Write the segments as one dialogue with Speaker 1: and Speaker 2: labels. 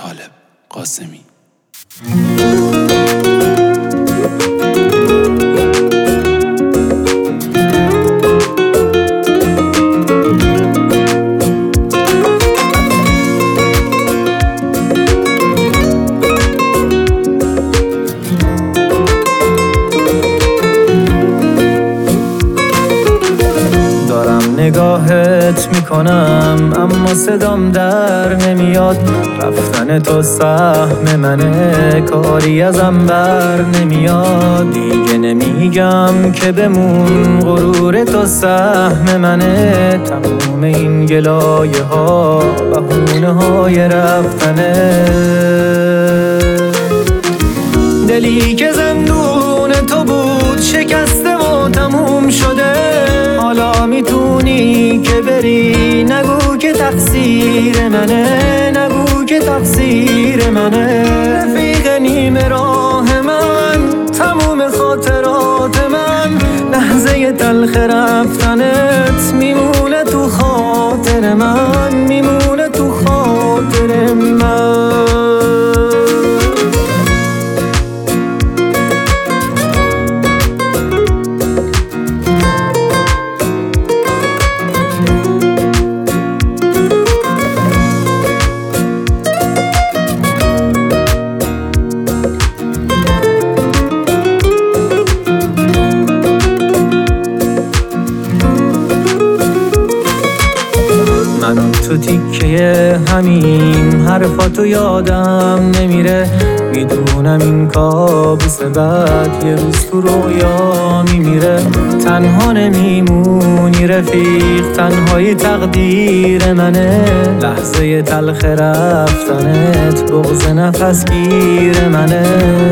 Speaker 1: طالب قاسمی.
Speaker 2: نگاهت میکنم اما صدام در نمیاد، رفتن تو سهم منه کاری ازم بر نمیاد. دیگه نمیگم که بمون، غرور تو سهم منه، تموم این گلایه ها بهونه های رفتنه. دلی که زندون تو بود شکسته و تموم شده، حالا میتونی که بری، نگو که تقصیر منه، نگو که تقصیر منه. رفیق نیمه راه من، تموم خاطرات من، لحظه تلخ رفتنت میمونه تو خاطر من، میمونه تو خاطر من. من تو تیکه همین حرفاتو یادم نمیره، میدونم این کابوس بعد یه روز تو رویا میمیره. تنها نمیمونی رفیق، تنهایی تقدیر منه، لحظه تلخ رفتنت بغض نفس گیر منه.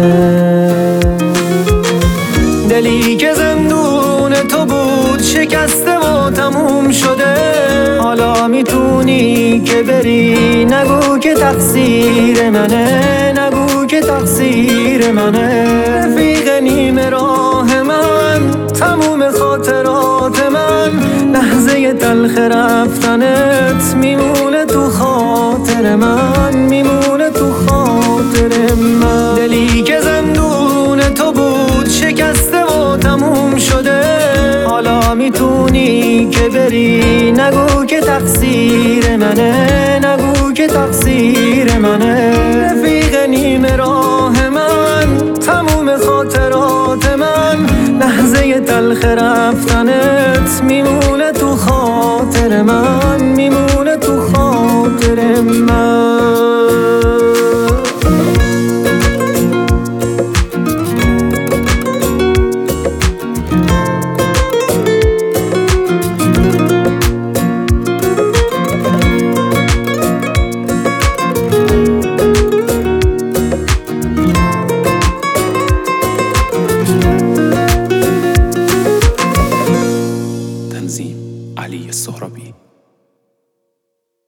Speaker 2: دلی که زندون تو بود شکسته و تموم شده، حالا میتونی که بری، نگو که تقصیر منه، نگو که تقصیر منه. رفیق نیمه راه من، تموم خاطرات من، لحظه تلخ رفتنت میمونه تو خاطر من، میمونه تو خاطر من. دلی که زندون تو بود شکسته و تموم شده، حالا میتونی که بری، نگو که تقصیر منه، نگو که تقصیر منه. رفیق نیمه راه من، تموم خاطرات من، لحظه تلخ رفتنت میمونه تو خاطر من،